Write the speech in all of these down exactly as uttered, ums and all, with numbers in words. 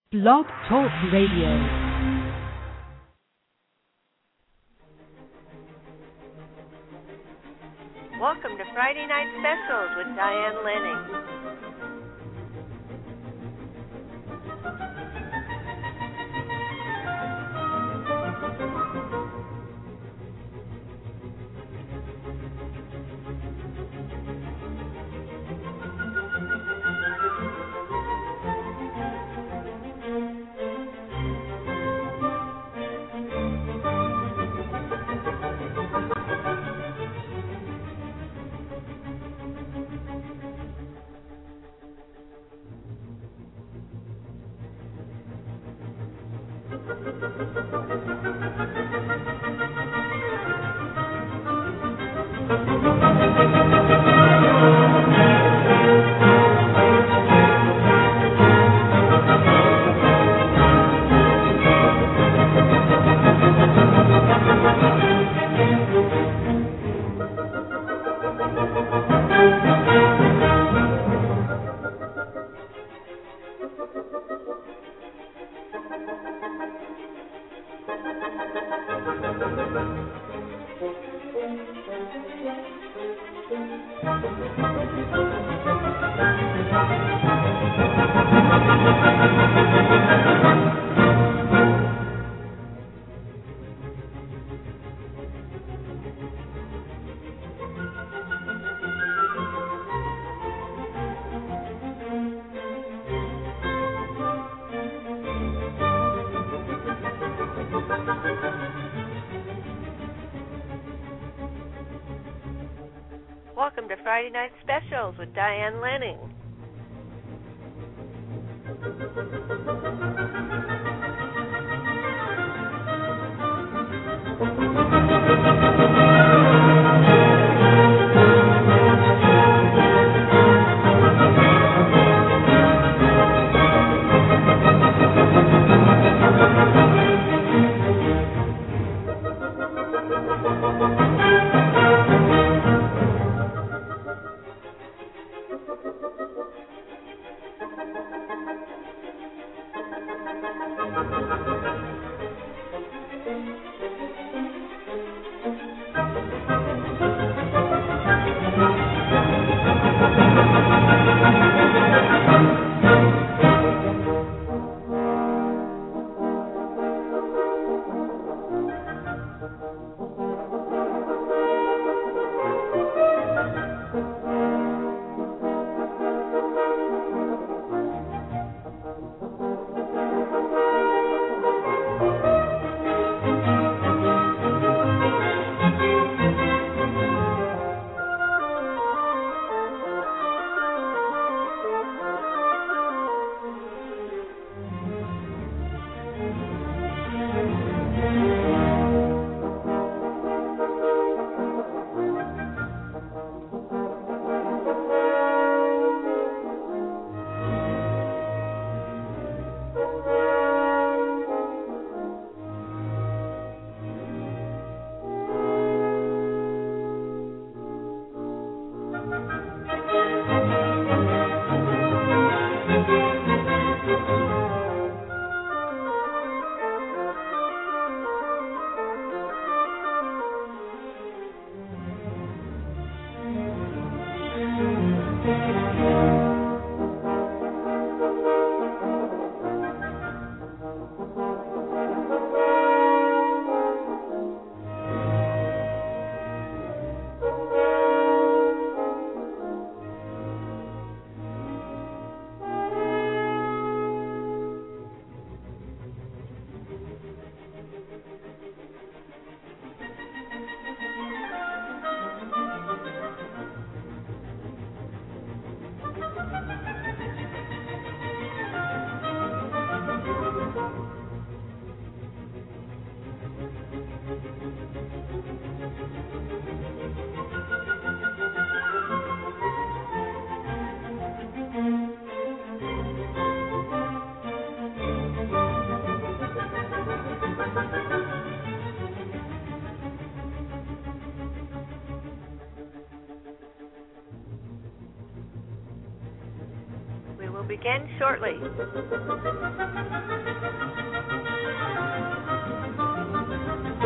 Blog Talk Radio. Welcome to Friday Night Specials with Diane Lenning. Welcome to Friday Night Specials with Diane Lenning. We will begin shortly.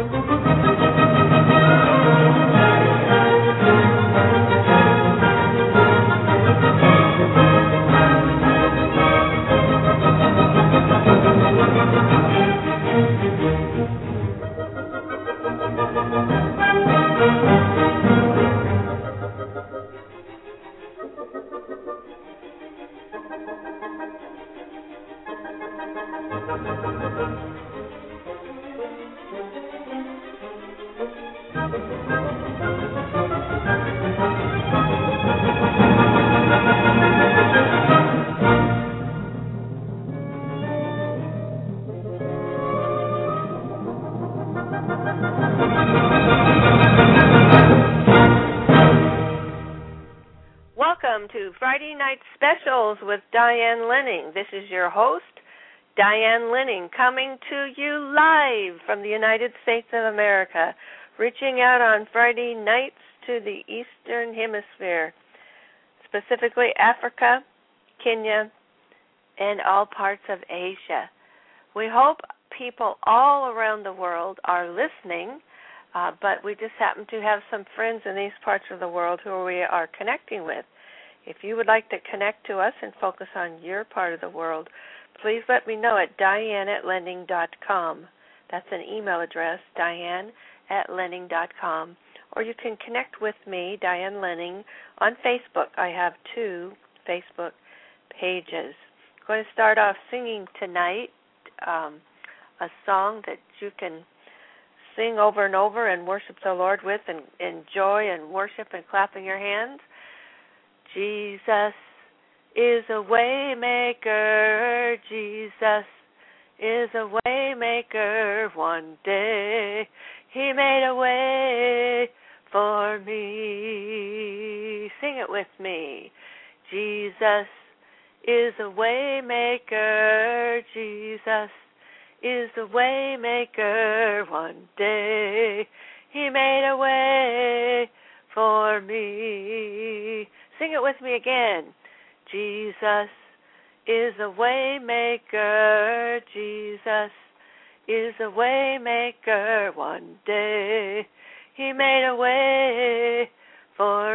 Welcome to Friday Night Specials with Diane Lenning. This is your host, Diane Lenning, coming to you live from the United States of America, reaching out on Friday nights to the Eastern Hemisphere, specifically Africa, Kenya, and all parts of Asia. We hope people all around the world are listening, uh, but we just happen to have some friends in these parts of the world who we are connecting with. If you would like to connect to us and focus on your part of the world, please let me know at diane at lenning dot com. That's an email address, diane at lenning dot com. Or you can connect with me, Diane Lenning, on Facebook. I have two Facebook pages. I'm going to start off singing tonight um, a song that you can sing over and over and worship the Lord with and enjoy and worship and clapping your hands. Jesus is a way maker. Jesus is a way maker. One day he made a way for me. Sing it with me. Jesus is a way maker. Jesus is a way maker. One day he made a way for me. Sing it with me again. Jesus is a way maker. Jesus is a way maker. One day he made a way for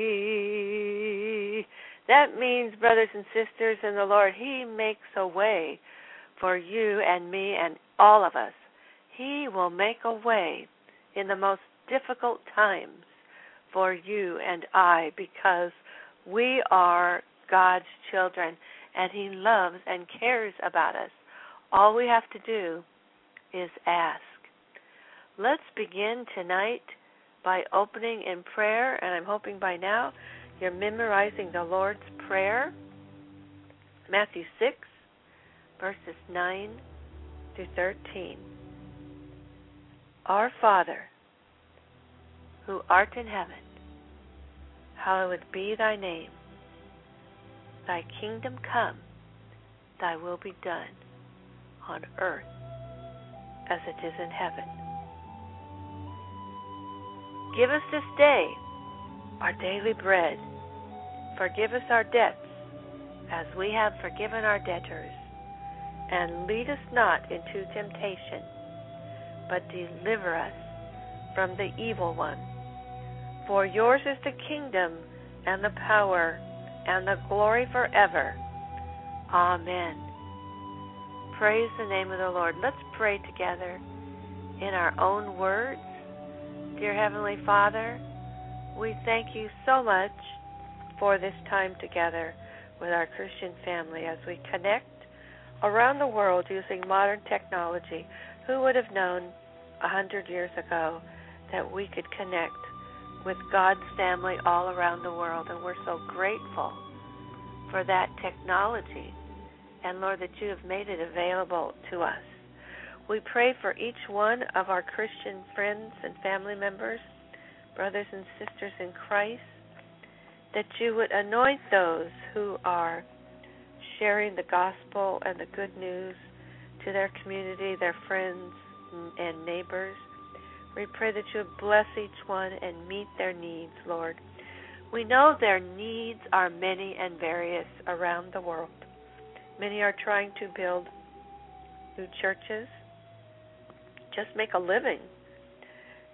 me. That means, brothers and sisters in the Lord, he makes a way for you and me and all of us. He will make a way in the most difficult times for you and I, because we are God's children, and he loves and cares about us. All we have to do is ask. Let's begin tonight by opening in prayer, and I'm hoping by now you're memorizing the Lord's Prayer, Matthew six, verses nine to thirteen. Our Father, who art in heaven, hallowed be thy name. Thy kingdom come, thy will be done, on earth as it is in heaven. Give us this day our daily bread. Forgive us our debts, as we have forgiven our debtors. And lead us not into temptation, but deliver us from the evil one. For yours is the kingdom, and the power, and the glory forever. Amen. Praise the name of the Lord. Let's pray together in our own words. Dear Heavenly Father, we thank you so much for this time together with our Christian family as we connect around the world using modern technology. Who would have known a hundred years ago that we could connect with God's family all around the world? And we're so grateful for that technology. And Lord, that you have made it available to us. We pray for each one of our Christian friends and family members, brothers and sisters in Christ, that you would anoint those who are sharing the gospel and the good news to their community, their friends and neighbors. We pray that you would bless each one and meet their needs, Lord. We know their needs are many and various around the world. Many are trying to build new churches, just make a living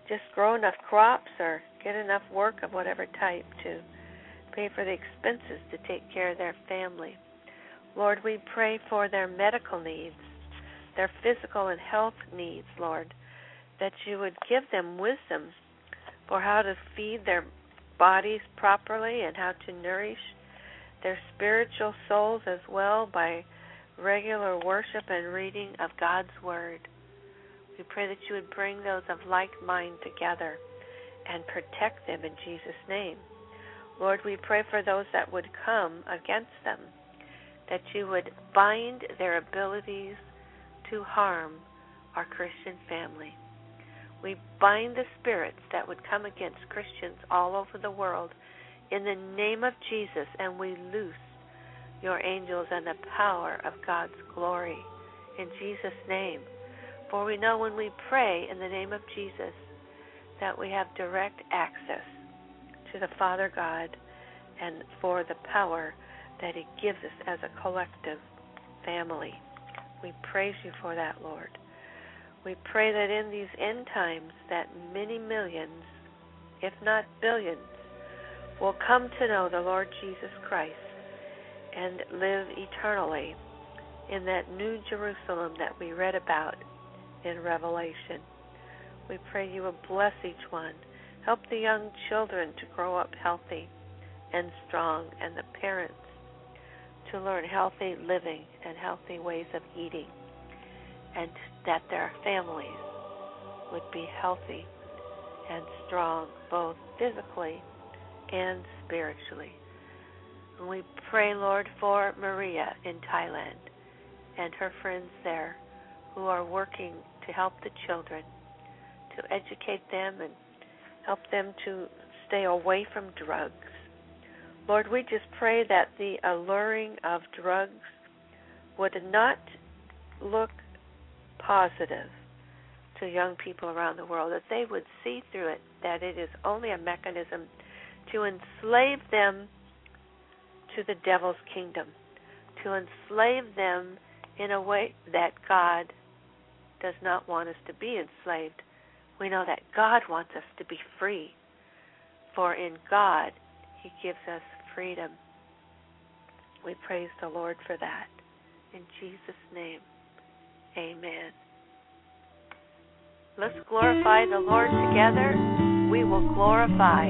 just grow enough crops or get enough work of whatever type to pay for the expenses to take care of their family. Lord, we pray for their medical needs, their physical and health needs, Lord, that you would give them wisdom for how to feed their bodies properly and how to nourish their spiritual souls as well by regular worship and reading of God's Word. We pray that you would bring those of like mind together and protect them in Jesus' name. Lord, we pray for those that would come against them, that you would bind their abilities to harm our Christian family. We bind the spirits that would come against Christians all over the world in the name of Jesus, and we loose your angels and the power of God's glory in Jesus' name. For we know when we pray in the name of Jesus that we have direct access to the Father God and for the power that he gives us as a collective family. We praise you for that, Lord. We pray that in these end times that many millions, if not billions, will come to know the Lord Jesus Christ and live eternally in that new Jerusalem that we read about in Revelation. We pray you will bless each one. Help the young children to grow up healthy and strong, and the parents to learn healthy living and healthy ways of eating, and that their families would be healthy and strong, both physically and spiritually. And we pray, Lord, for Maria in Thailand and her friends there who are working to help the children, to educate them and help them to stay away from drugs. Lord, we just pray that the alluring of drugs would not look positive to young people around the world, that they would see through it that it is only a mechanism to enslave them to the devil's kingdom, to enslave them in a way that God does not want us to be enslaved. We know that God wants us to be free, for in God he gives us freedom. We praise the Lord for that. In Jesus' name, amen. Let's glorify the Lord together. We will glorify.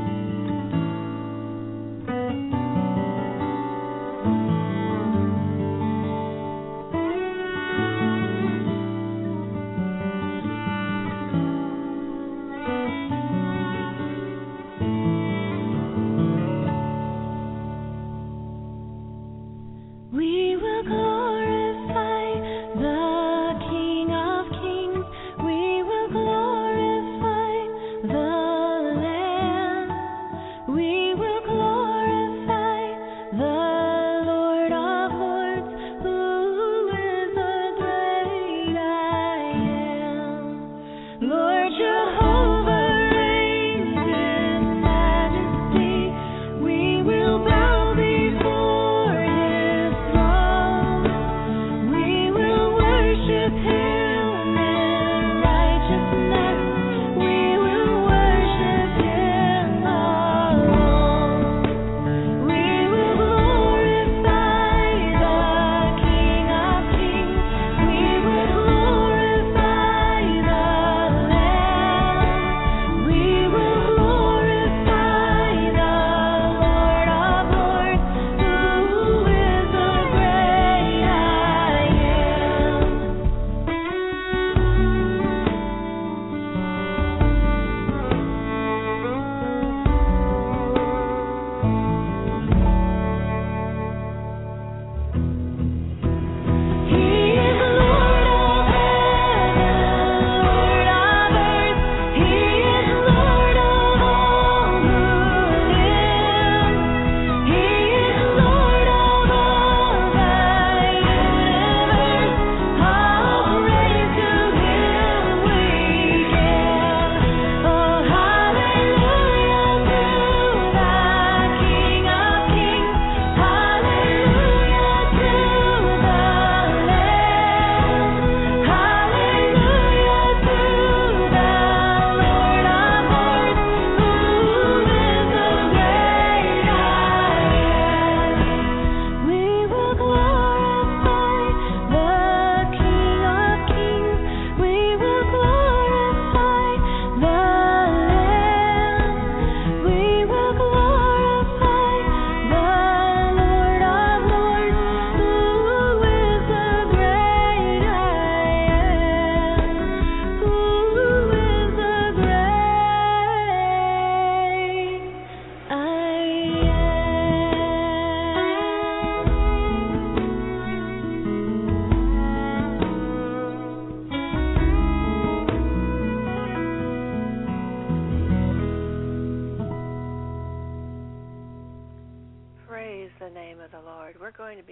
We will glorify the King of Kings. We will glorify the Lamb.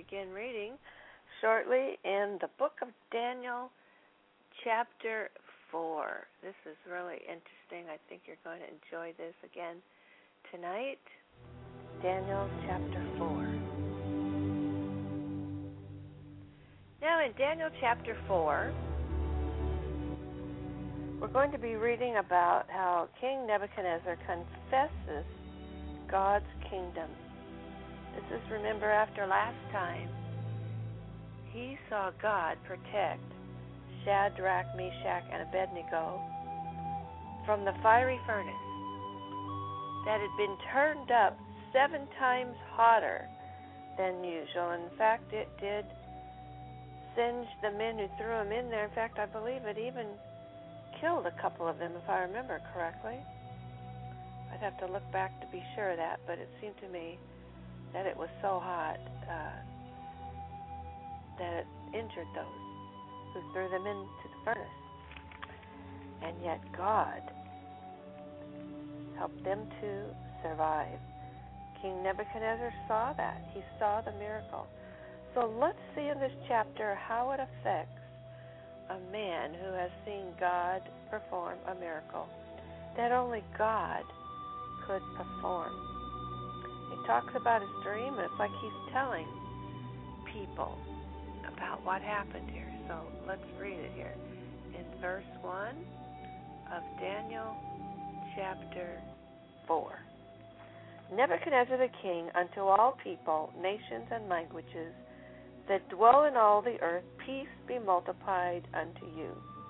begin reading shortly in the book of Daniel, chapter four. This is really interesting. I think you're going to enjoy this again tonight. Daniel chapter four. Now in Daniel chapter four, we're going to be reading about how King Nebuchadnezzar confesses God's kingdom. This is, remember, after last time, he saw God protect Shadrach, Meshach, and Abednego from the fiery furnace that had been turned up seven times hotter than usual. In fact, it did singe the men who threw them in there. In fact, I believe it even killed a couple of them, if I remember correctly. I'd have to look back to be sure of that, but it seemed to me that it was so hot uh, that it injured those who threw them into the furnace. And yet God helped them to survive. King Nebuchadnezzar saw that. He saw the miracle. So let's see in this chapter how it affects a man who has seen God perform a miracle that only God could perform. He talks about his dream, and it's like he's telling people about what happened here. So let's read it here in verse one of Daniel chapter four. Nebuchadnezzar the king, unto all people, nations, and languages that dwell in all the earth, peace be multiplied unto you.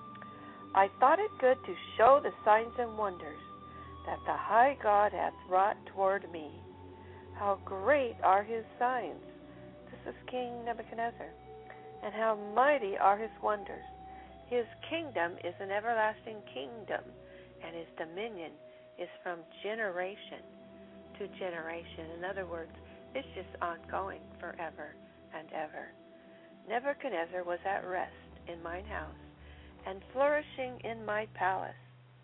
I thought it good to show the signs and wonders that the high God hath wrought toward me. How great are his signs! This is King Nebuchadnezzar. And how mighty are his wonders! His kingdom is an everlasting kingdom, and his dominion is from generation to generation. In other words, it's just ongoing forever and ever. Nebuchadnezzar was at rest in mine house, and flourishing in my palace.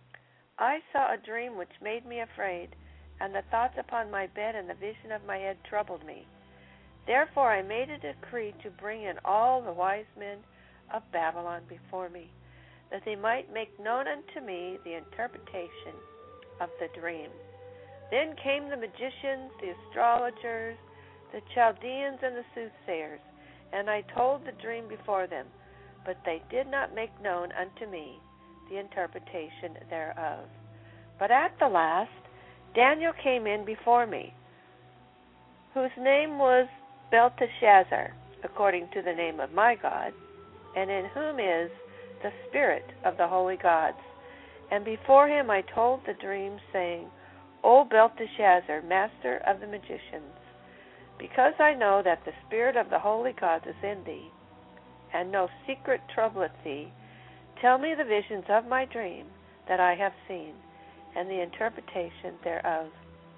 I saw a dream which made me afraid, and the thoughts upon my bed and the vision of my head troubled me. Therefore I made a decree to bring in all the wise men of Babylon before me, that they might make known unto me the interpretation of the dream. Then came the magicians, the astrologers, the Chaldeans, and the soothsayers, and I told the dream before them, but they did not make known unto me the interpretation thereof. But at the last Daniel came in before me, whose name was Belteshazzar, according to the name of my God, and in whom is the spirit of the holy gods. And before him I told the dream, saying, O Belteshazzar, master of the magicians, because I know that the spirit of the holy gods is in thee, and no secret troubleth thee, tell me the visions of my dream that I have seen, and the interpretation thereof.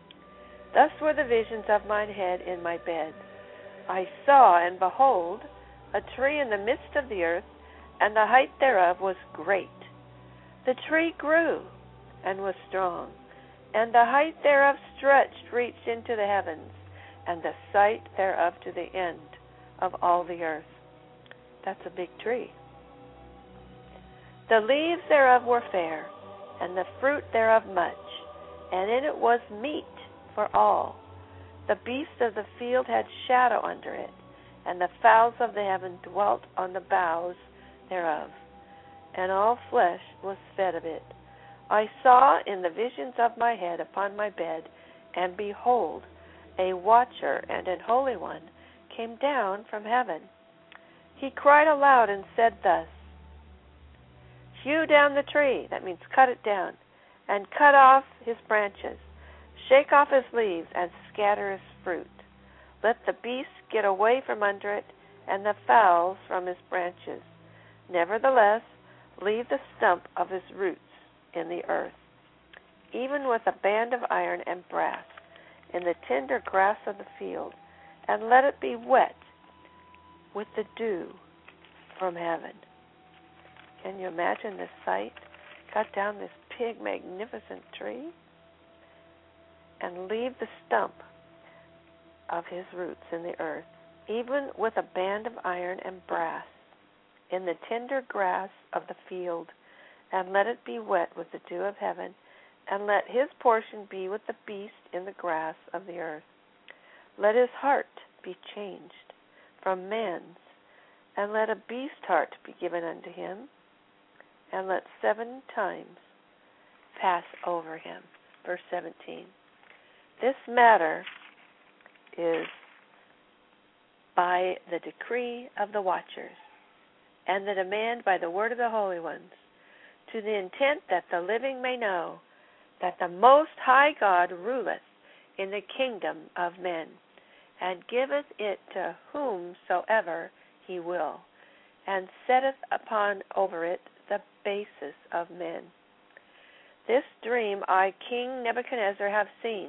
Thus were the visions of mine head in my bed. I saw, and behold, a tree in the midst of the earth, and the height thereof was great. The tree grew, and was strong, and the height thereof stretched, reached into the heavens, and the sight thereof to the end of all the earth. That's a big tree. The leaves thereof were fair, and the fruit thereof much, and in it was meat for all. The beasts of the field had shadow under it, and the fowls of the heaven dwelt on the boughs thereof, and all flesh was fed of it. I saw in the visions of my head upon my bed, and behold, a watcher and an holy one came down from heaven. He cried aloud and said thus, Hew down the tree, that means cut it down, and cut off his branches, shake off his leaves, and scatter his fruit. Let the beasts get away from under it, and the fowls from his branches. Nevertheless, leave the stump of his roots in the earth, even with a band of iron and brass, in the tender grass of the field, and let it be wet with the dew from heaven. Can you imagine this sight? Cut down this big, magnificent tree and leave the stump of his roots in the earth, even with a band of iron and brass, in the tender grass of the field, and let it be wet with the dew of heaven, and let his portion be with the beast in the grass of the earth. Let his heart be changed from man's, and let a beast heart be given unto him, and let seven times pass over him. Verse seventeen. This matter is by the decree of the watchers, and the demand by the word of the holy ones, to the intent that the living may know that the Most High God ruleth in the kingdom of men, and giveth it to whomsoever he will, and setteth upon over it the basis of men. This dream I, King Nebuchadnezzar, have seen.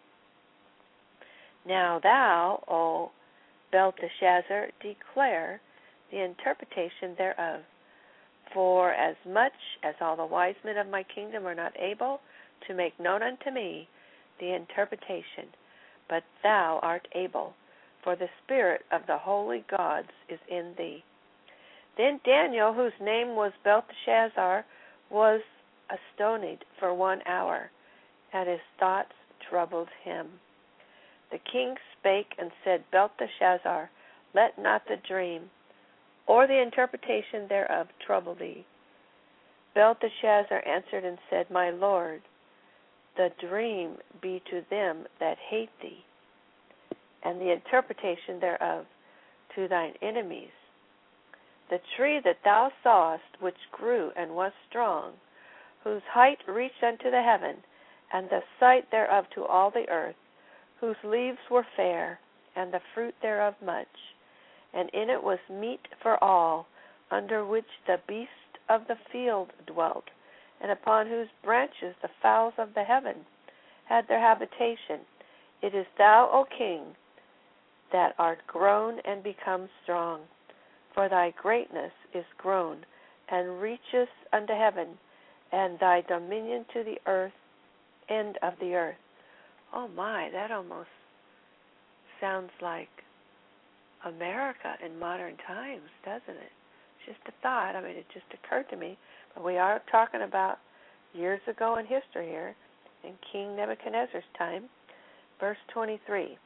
Now thou, O Belteshazzar, declare the interpretation thereof. For as much as all the wise men of my kingdom are not able to make known unto me the interpretation, but thou art able, for the spirit of the holy gods is in thee. Then Daniel, whose name was Belteshazzar, was astonied for one hour, and his thoughts troubled him. The king spake and said, Belteshazzar, let not the dream or the interpretation thereof trouble thee. Belteshazzar answered and said, My lord, the dream be to them that hate thee, and the interpretation thereof to thine enemies. The tree that thou sawest, which grew and was strong, whose height reached unto the heaven, and the sight thereof to all the earth, whose leaves were fair, and the fruit thereof much, and in it was meat for all, under which the beast of the field dwelt, and upon whose branches the fowls of the heaven had their habitation. It is thou, O king, that art grown and become strong, for thy greatness is grown, and reacheth unto heaven, and thy dominion to the earth, end of the earth. Oh my, that almost sounds like America in modern times, doesn't it? Just a thought. I mean, it just occurred to me. But we are talking about years ago in history here, in King Nebuchadnezzar's time. Verse twenty-three.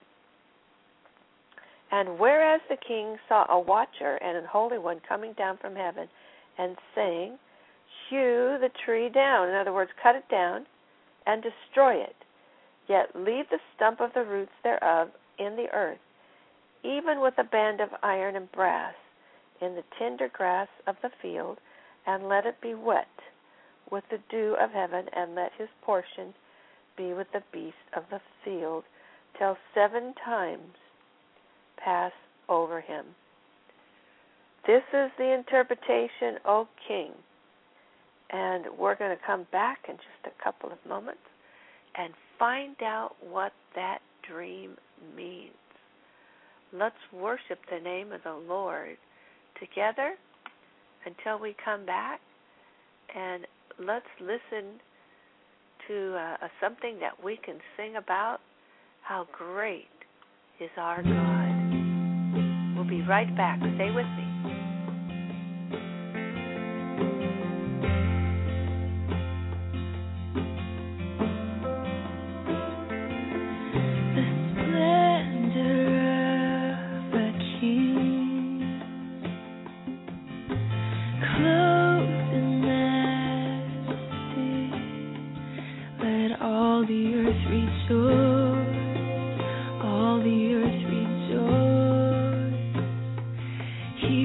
And whereas the king saw a watcher and an holy one coming down from heaven, and saying, Hew the tree down, in other words, cut it down, and destroy it, yet leave the stump of the roots thereof in the earth, even with a band of iron and brass, in the tender grass of the field, and let it be wet with the dew of heaven, and let his portion be with the beast of the field, till seven times pass over him. This is the interpretation, O king. And we're going to come back in just a couple of moments and find out what that dream means. Let's worship the name of the Lord together until we come back, and let's listen to uh, something that we can sing about. How great is our God. We'll be right back. Stay with me. He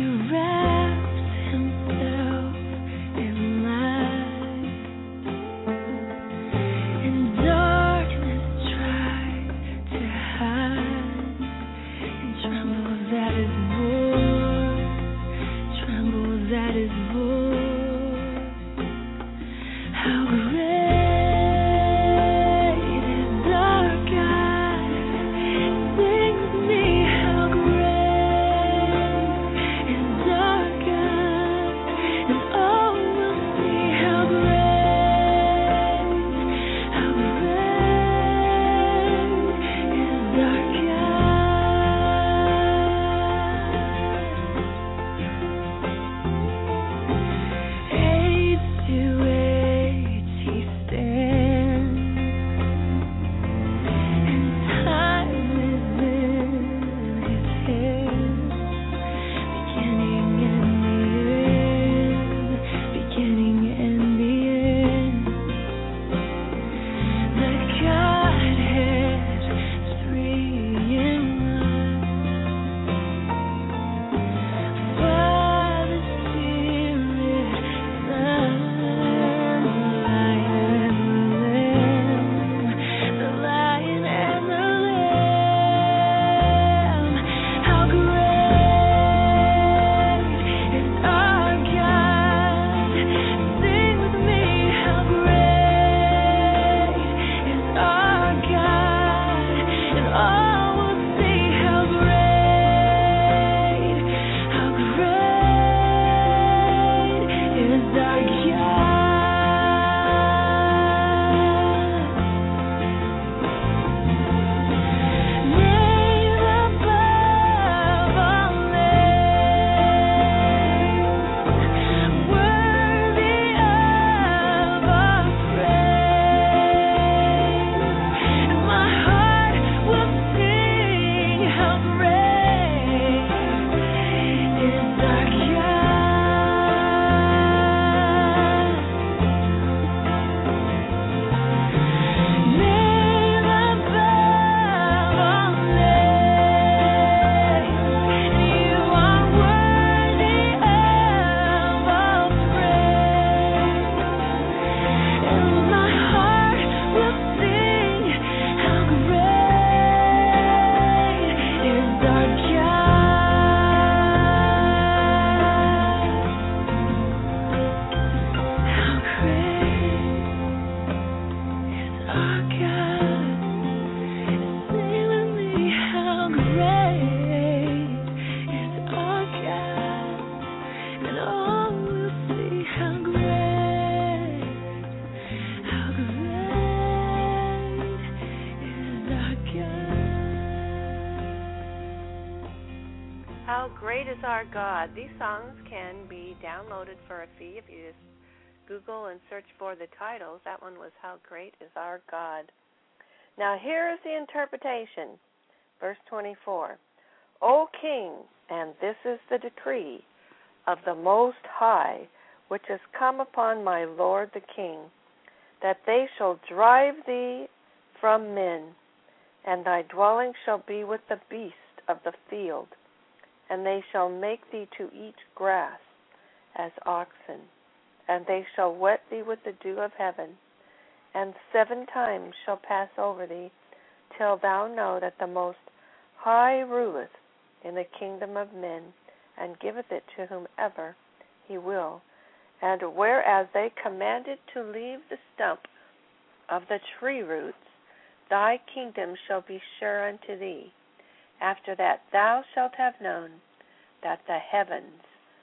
Our God. These songs can be downloaded for a fee if you just Google and search for the titles. That one was How Great is Our God. Now here is the interpretation. Verse twenty-four. O King, and this is the decree of the Most High, which has come upon my Lord the King, that they shall drive thee from men, and thy dwelling shall be with the beast of the field, and they shall make thee to eat grass as oxen, and they shall wet thee with the dew of heaven, and seven times shall pass over thee, till thou know that the Most High ruleth in the kingdom of men, and giveth it to whomever he will. And whereas they commanded to leave the stump of the tree roots, thy kingdom shall be sure unto thee. After that thou shalt have known that the heavens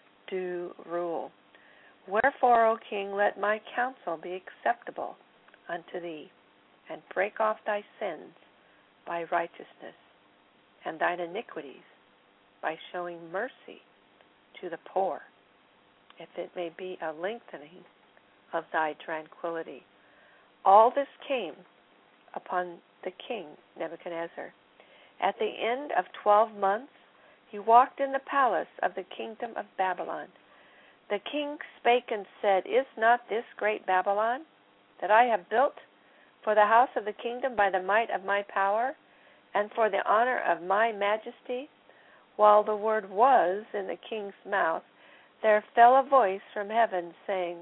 do rule. Wherefore, O King, let my counsel be acceptable unto thee, and break off thy sins by righteousness, and thine iniquities by showing mercy to the poor, if it may be a lengthening of thy tranquility. All this came upon the king Nebuchadnezzar. At the end of twelve months, he walked in the palace of the kingdom of Babylon. The king spake and said, Is not this great Babylon that I have built for the house of the kingdom by the might of my power, and for the honor of my majesty? While the word was in the king's mouth, there fell a voice from heaven, saying,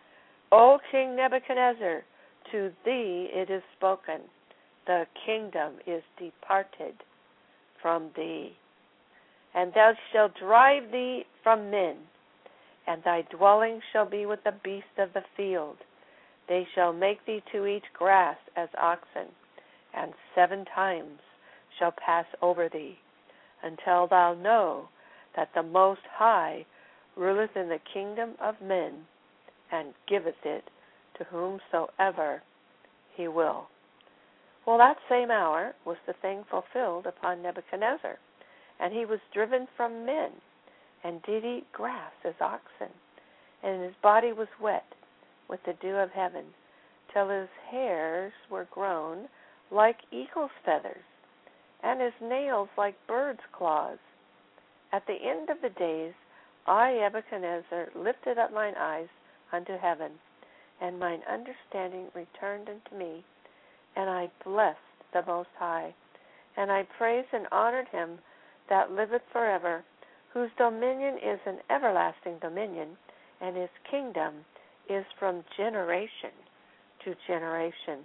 O King Nebuchadnezzar, to thee it is spoken, the kingdom is departed from thee, and thou shalt drive thee from men, and thy dwelling shall be with the beasts of the field. They shall make thee to eat grass as oxen, and seven times shall pass over thee, until thou know that the Most High ruleth in the kingdom of men, and giveth it to whomsoever he will. Well, that same hour was the thing fulfilled upon Nebuchadnezzar, and he was driven from men, and did eat grass as oxen, and his body was wet with the dew of heaven, till his hairs were grown like eagle's feathers, and his nails like birds' claws. At the end of the days, I, Nebuchadnezzar, lifted up mine eyes unto heaven, and mine understanding returned unto me, and I blessed the Most High, and I praised and honored him that liveth forever, whose dominion is an everlasting dominion, and his kingdom is from generation to generation.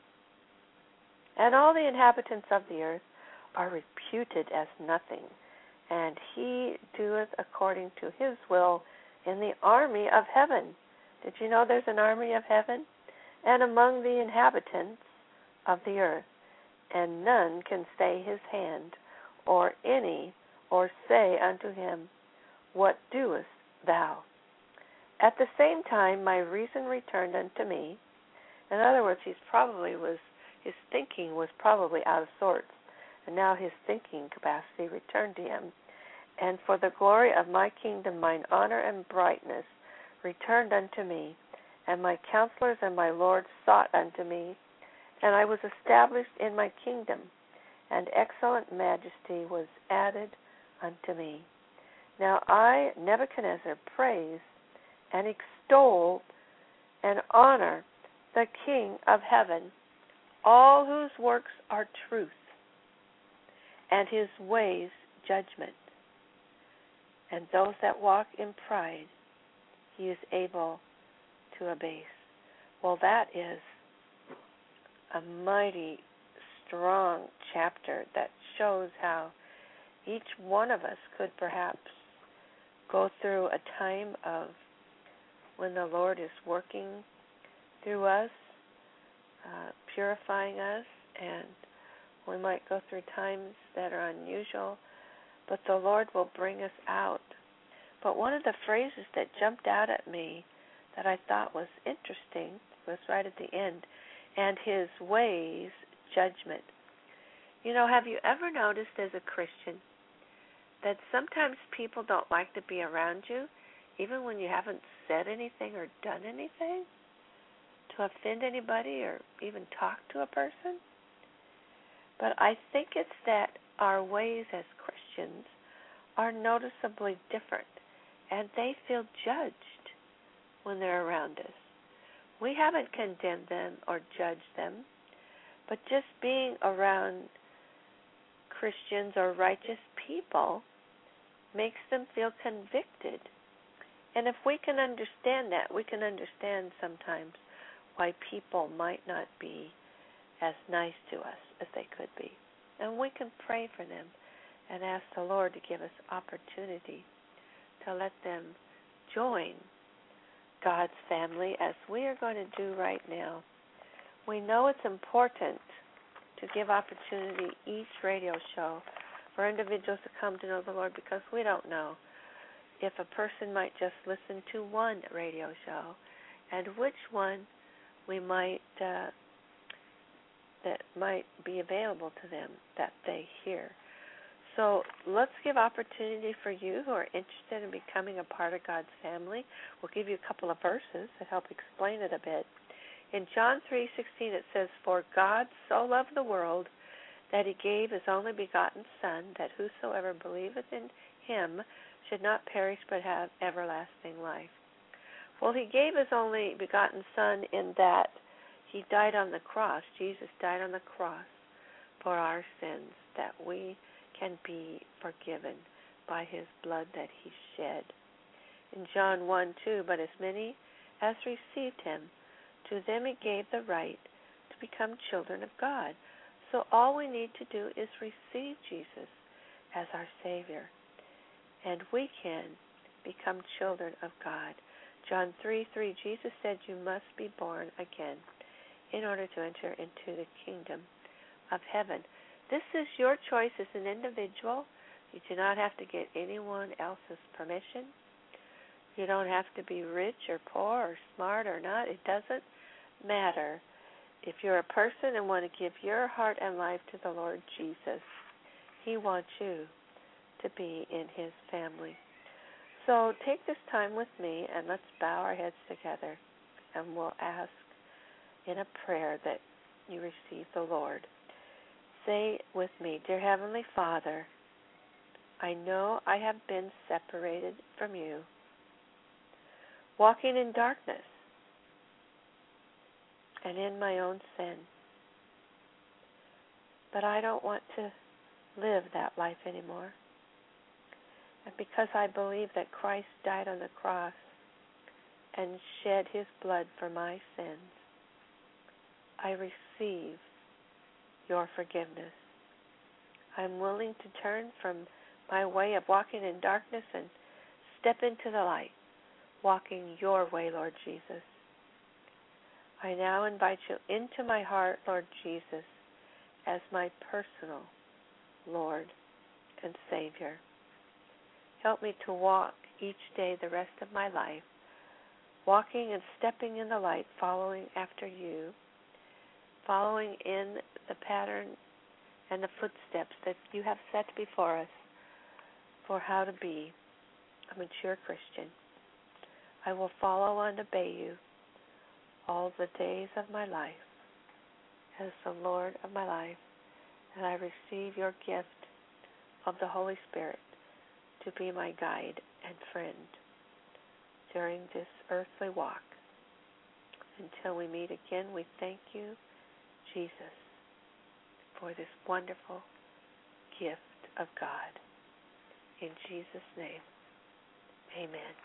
And all the inhabitants of the earth are reputed as nothing, and he doeth according to his will in the army of heaven. Did you know there's an army of heaven? And among the inhabitants of the earth, and none can stay his hand, or any, or say unto him, What doest thou? At the same time my reason returned unto me. In other words, he's probably was his thinking was probably out of sorts, and now his thinking capacity returned to him. And for the glory of my kingdom, mine honor and brightness returned unto me, and my counselors and my lords sought unto me, and I was established in my kingdom, and excellent majesty was added unto me. Now I, Nebuchadnezzar, praise and extol and honor the King of heaven, all whose works are truth, and his ways judgment. And those that walk in pride, he is able to abase. Well, that is a mighty strong chapter that shows how each one of us could perhaps go through a time of when the Lord is working through us, uh, purifying us, and we might go through times that are unusual, but the Lord will bring us out. But one of the phrases that jumped out at me that I thought was interesting was right at the end, and his ways judgment. You know, have you ever noticed as a Christian that sometimes people don't like to be around you, even when you haven't said anything or done anything to offend anybody or even talk to a person. But I think it's that our ways as Christians are noticeably different, and they feel judged when they're around us. We haven't condemned them or judged them, but just being around Christians or righteous people makes them feel convicted. And if we can understand that, we can understand sometimes why people might not be as nice to us as they could be. And we can pray for them and ask the Lord to give us opportunity to let them join God's family, as we are going to do right now. We know it's important to give opportunity each radio show for individuals to come to know the Lord, because we don't know if a person might just listen to one radio show and which one we might uh, that might be available to them that they hear. So let's give opportunity for you who are interested in becoming a part of God's family. We'll give you a couple of verses that help explain it a bit. In John three sixteen it says, "For God so loved the world that he gave his only begotten Son, that whosoever believeth in him should not perish but have everlasting life." Well, he gave his only begotten Son in that he died on the cross. Jesus died on the cross for our sins, that we can be forgiven by his blood that he shed. In John one two, "But as many as received him, to them he gave the right to become children of God." So all we need to do is receive Jesus as our Savior, and we can become children of God. John three three, Jesus said, "You must be born again in order to enter into the kingdom of heaven." This is your choice as an individual. You do not have to get anyone else's permission. You don't have to be rich or poor or smart or not. It doesn't matter. If you're a person and want to give your heart and life to the Lord Jesus, he wants you to be in his family. So take this time with me and let's bow our heads together, and we'll ask in a prayer that you receive the Lord. Say with me, "Dear Heavenly Father, I know I have been separated from you, walking in darkness and in my own sin. But I don't want to live that life anymore. And because I believe that Christ died on the cross and shed his blood for my sins, I receive your forgiveness. I'm willing to turn from my way of walking in darkness and step into the light, walking your way, Lord Jesus. I now invite you into my heart, Lord Jesus, as my personal Lord and Savior. Help me to walk each day the rest of my life, walking and stepping in the light, following after you, following in the pattern and the footsteps that you have set before us for how to be a mature Christian. I will follow and obey you all the days of my life as the Lord of my life, and I receive your gift of the Holy Spirit to be my guide and friend during this earthly walk. Until we meet again, we thank you, Jesus, for this wonderful gift of God. In Jesus' name, amen.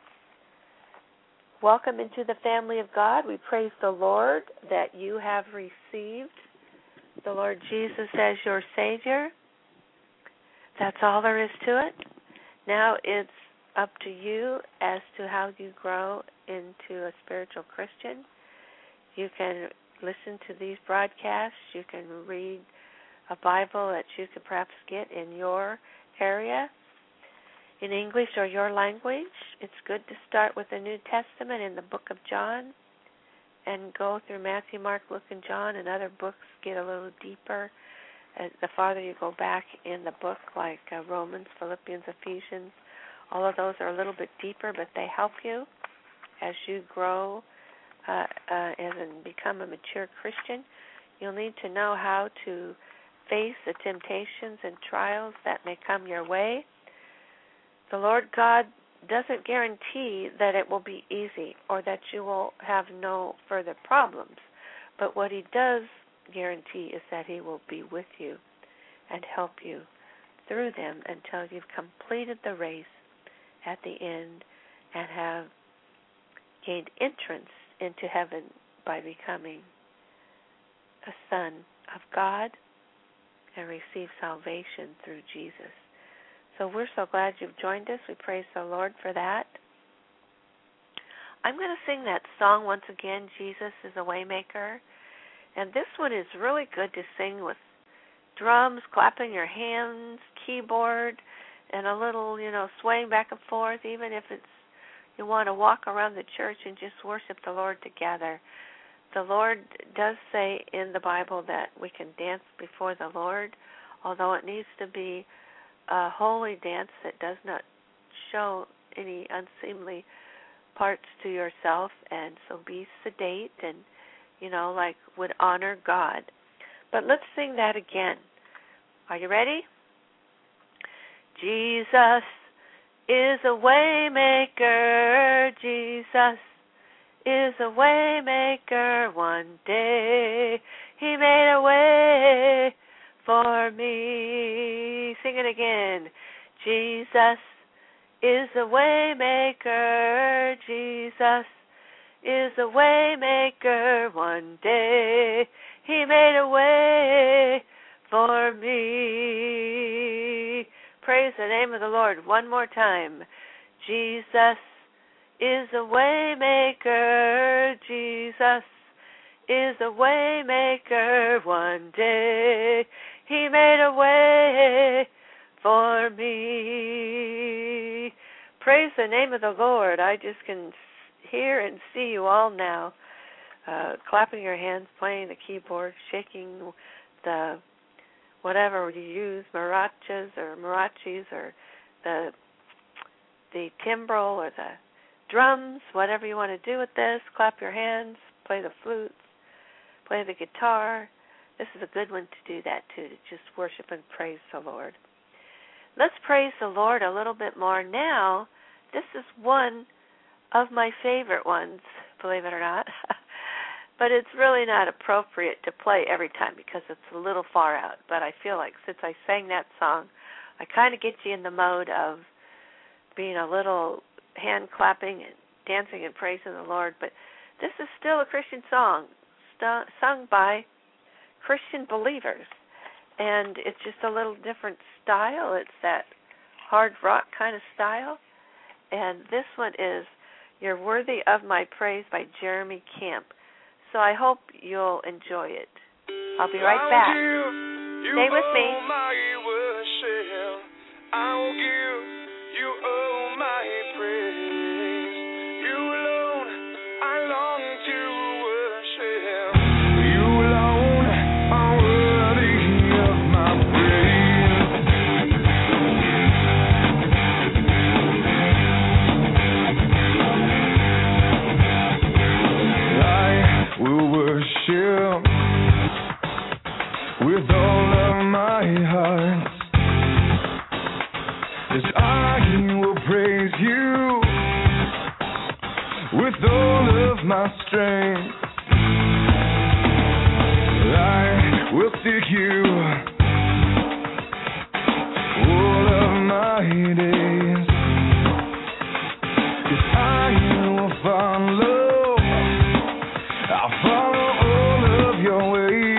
Welcome into the family of God. We praise the Lord that you have received the Lord Jesus as your Savior. That's all there is to it. Now it's up to you as to how you grow into a spiritual Christian. You can listen to these broadcasts. You can read a Bible that you could perhaps get in your area, in English or your language. It's good to start with the New Testament in the book of John and go through Matthew, Mark, Luke, and John and other books, get a little deeper As the farther you go back in the book, like uh, Romans, Philippians, Ephesians, all of those are a little bit deeper, but they help you as you grow uh, uh, as and become a mature Christian. You'll need to know how to face the temptations and trials that may come your way. The Lord God doesn't guarantee that it will be easy or that you will have no further problems, but what He does guarantee is that He will be with you and help you through them until you've completed the race at the end and have gained entrance into heaven by becoming a son of God and receive salvation through Jesus. So we're so glad you've joined us. We praise the Lord for that. I'm going to sing that song once again, Jesus is a Waymaker. And this one is really good to sing with drums, clapping your hands, keyboard, and a little, you know, swaying back and forth, even if it's you want to walk around the church and just worship the Lord together. The Lord does say in the Bible that we can dance before the Lord, although it needs to be a holy dance that does not show any unseemly parts to yourself, and so be sedate and, you know, like would honor God. But let's sing that again. Are you ready? Jesus is a way maker. Jesus is a way maker. One day He made a way for me. Sing it again. Jesus is a way maker. Jesus is a way maker. One day He made a way for me. Praise the name of the Lord one more time. Jesus is a way maker. Jesus is a way maker. One day He made a way for me. Praise the name of the Lord. I just can hear and see you all now, uh, clapping your hands, playing the keyboard, shaking the whatever you use, marachas or marachis or the the timbrel or the drums, whatever you want to do with this. Clap your hands, play the flutes, play the guitar. This is a good one to do that too, to just worship and praise the Lord. Let's praise the Lord a little bit more now. This is one of my favorite ones, believe it or not. But it's really not appropriate to play every time because it's a little far out. But I feel like since I sang that song, I kind of get you in the mode of being a little hand clapping and dancing and praising the Lord. But this is still a Christian song st- sung by Christian believers. And it's just a little different style. It's that hard rock kind of style. And this one is You're Worthy of My Praise by Jeremy Camp. So I hope you'll enjoy it. I'll be right back. Stay with me. I'll give you all my praise. You alone I long to worship. You alone are worthy of my praise. I will worship with all of my heart. Yes, I will praise you with all of my strength. I will seek you all of my days. Yes, I will follow, I'll follow all of your ways.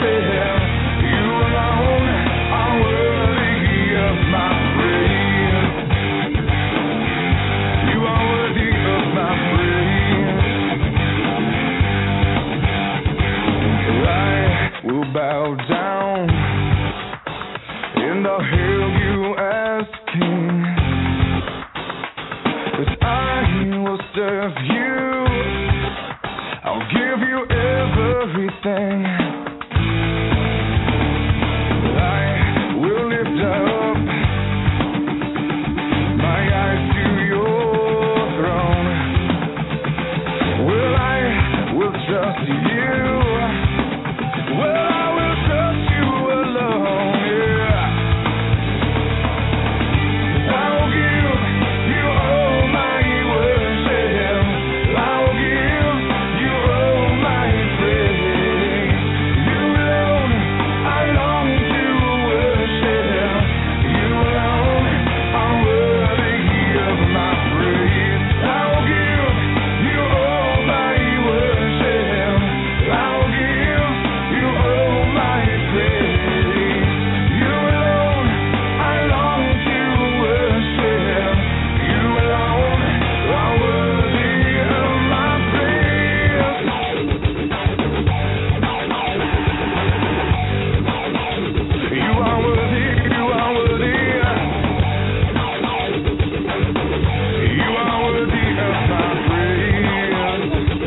Praise. with you. I'll give you everything. I will lift up my eyes to your throne. Well, I will trust you. Well, I will trust you alone. Yeah. I will give you all my worship. I will give you all my praise. You alone I long to worship. You alone are worthy of my praise. I will give you all my worship. I will give you all my praise. You alone I long to worship. You alone are worthy of my praise. You are worthy, you are worthy. You are worthy of my praise.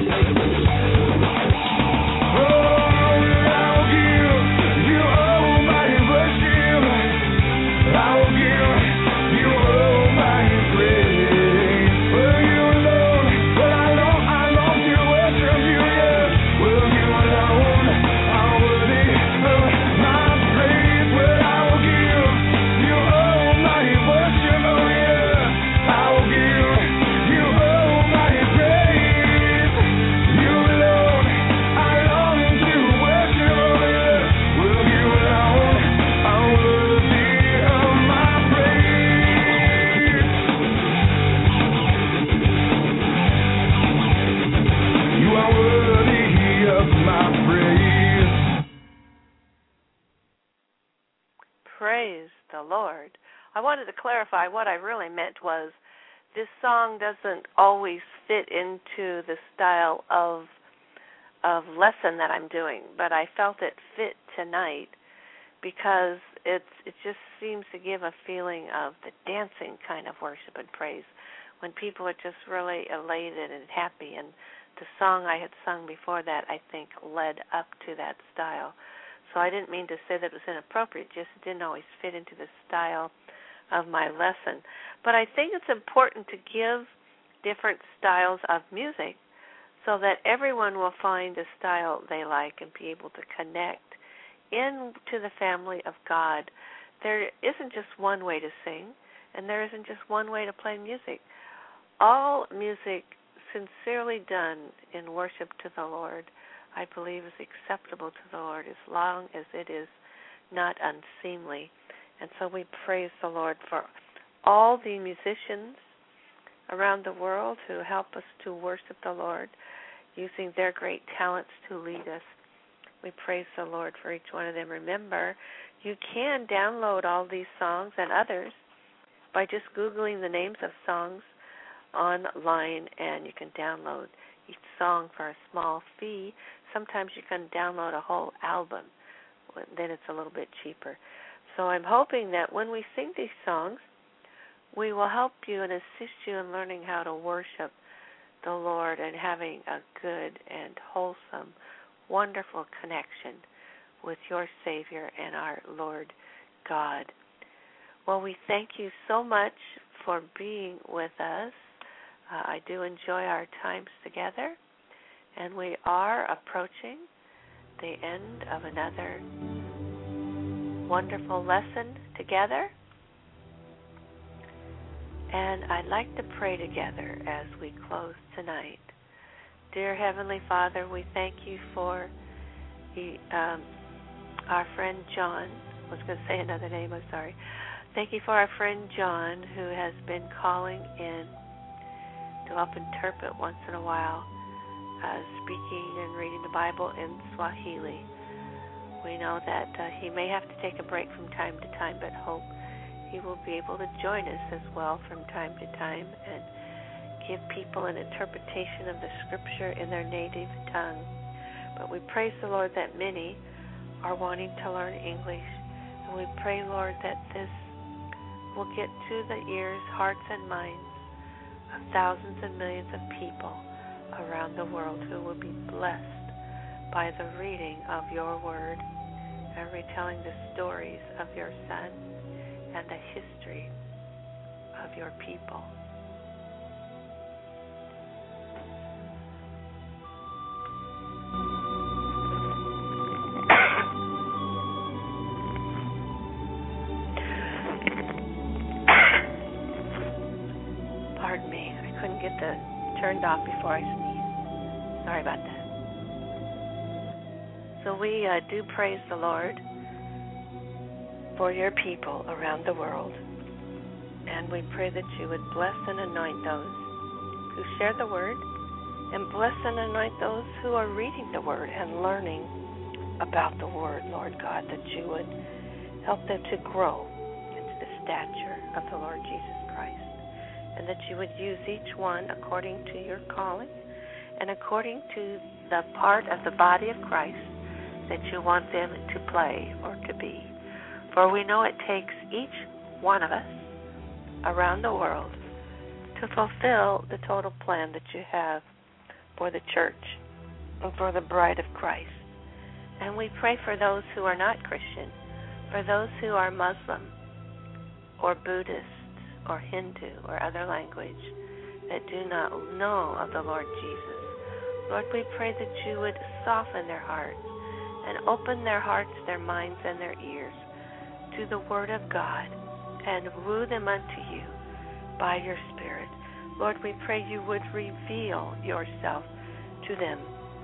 Oh, I'll give you all my worship. I'll give you all my praise. Well, you alone, well, I long, I long to worship you, yeah. Well, you alone are worthy of my praise. Well, I will give you all my worship, oh yeah. I will give you all my praise. You alone I long to worship, oh yeah. Well, you alone are worthy of my praise. You are worthy of my praise. Praise the Lord. I wanted to clarify what I really meant was this song doesn't always fit into the style of of lesson that I'm doing, but I felt it fit tonight because it's it just seems to give a feeling of the dancing kind of worship and praise when people are just really elated and happy. And the song I had sung before that, I think, led up to that style. So I didn't mean to say that it was inappropriate, just it didn't always fit into the style of my lesson. But I think it's important to give different styles of music so that everyone will find a style they like and be able to connect into the family of God. There isn't just one way to sing, and there isn't just one way to play music. All music sincerely done in worship to the Lord, I believe, is acceptable to the Lord as long as it is not unseemly. And so we praise the Lord for all the musicians around the world who help us to worship the Lord using their great talents to lead us. We praise the Lord for each one of them. Remember, you can download all these songs and others by just Googling the names of songs online, and you can download each song for a small fee. Sometimes you can download a whole album. Then it's a little bit cheaper. So I'm hoping that when we sing these songs, we will help you and assist you in learning how to worship the Lord and having a good and wholesome, wonderful connection with your Savior and our Lord God. Well, we thank you so much for being with us. Uh, I do enjoy our times together, and we are approaching the end of another wonderful lesson together. And I'd like to pray together as we close tonight. Dear Heavenly Father, we thank you for the, um, our friend John. I was going to say another name, I'm sorry. Thank you for our friend John, who has been calling in to help interpret once in a while, uh, speaking and reading the Bible in Swahili. We know that uh, he may have to take a break from time to time, but hope he will be able to join us as well from time to time and give people an interpretation of the Scripture in their native tongue. But we praise the Lord that many are wanting to learn English, and we pray, Lord, that this will get to the ears, hearts, and minds of thousands and millions of people around the world who will be blessed by the reading of your word and retelling the stories of your Son and the history of your people. Pardon me, I couldn't get the turned off before I sneezed. Sorry about that. So we uh, do praise the Lord for your people around the world. And we pray that you would bless and anoint those who share the word, and bless and anoint those who are reading the word and learning about the word, Lord God, that you would help them to grow into the stature of the Lord Jesus Christ, and that you would use each one according to your calling and according to the part of the body of Christ that you want them to play or to be. For we know it takes each one of us around the world to fulfill the total plan that you have for the church and for the bride of Christ. And we pray for those who are not Christian, for those who are Muslim or Buddhist or Hindu or other language that do not know of the Lord Jesus. Lord, we pray that you would soften their hearts and open their hearts, their minds, and their ears to the Word of God and woo them unto you by your Spirit. Lord, we pray you would reveal yourself to them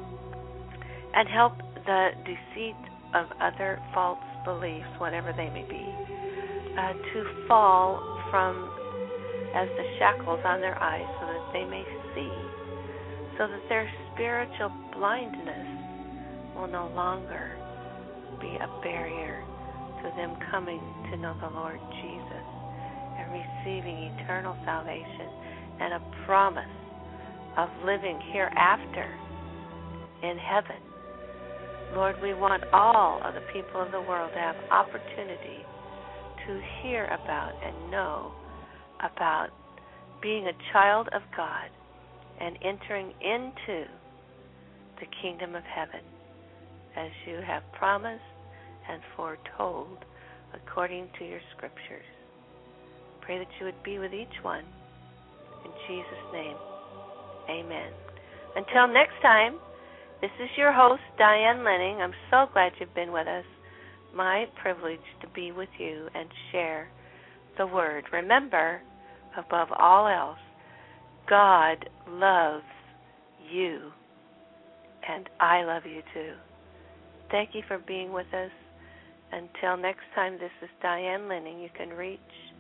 and help the deceit of other false beliefs, whatever they may be, uh, to fall from as the shackles on their eyes so that they may see, so that their spiritual blindness will no longer be a barrier to them coming to know the Lord Jesus and receiving eternal salvation and a promise of living hereafter in heaven. Lord, we want all of the people of the world to have opportunity to hear about and know about being a child of God and entering into the kingdom of heaven as you have promised and foretold according to your scriptures. Pray that you would be with each one. In Jesus' name, amen. Until next time, this is your host, Diane Lenning. I'm so glad you've been with us. My privilege to be with you and share the word. Remember, above all else, God loves you, and I love you too. Thank you for being with us. Until next time, this is Diane Lenning. You can reach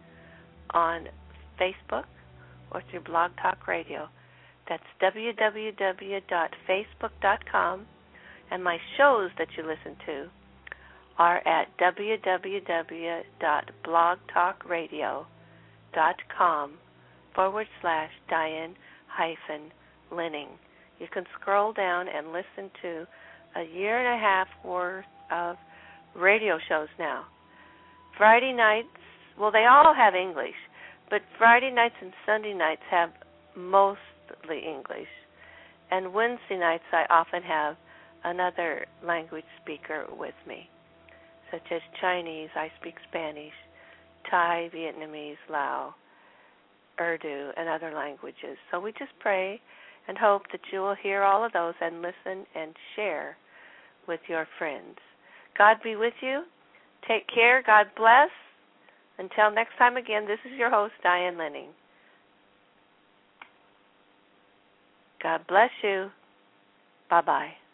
on Facebook or through Blog Talk Radio. That's w w w dot facebook dot com, and my shows that you listen to are at w w w dot blog talk radio dot com forward slash Diane hyphen Lenning. You can scroll down and listen to a year and a half worth of radio shows now. Friday nights, well, they all have English, but Friday nights and Sunday nights have mostly English. And Wednesday nights, I often have another language speaker with me, such as Chinese, I speak Spanish, Thai, Vietnamese, Lao, Urdu, and other languages. So we just pray and hope that you will hear all of those and listen and share with your friends. God be with you. Take care. God bless. Until next time again, this is your host, Diane Lenning. God bless you. Bye-bye.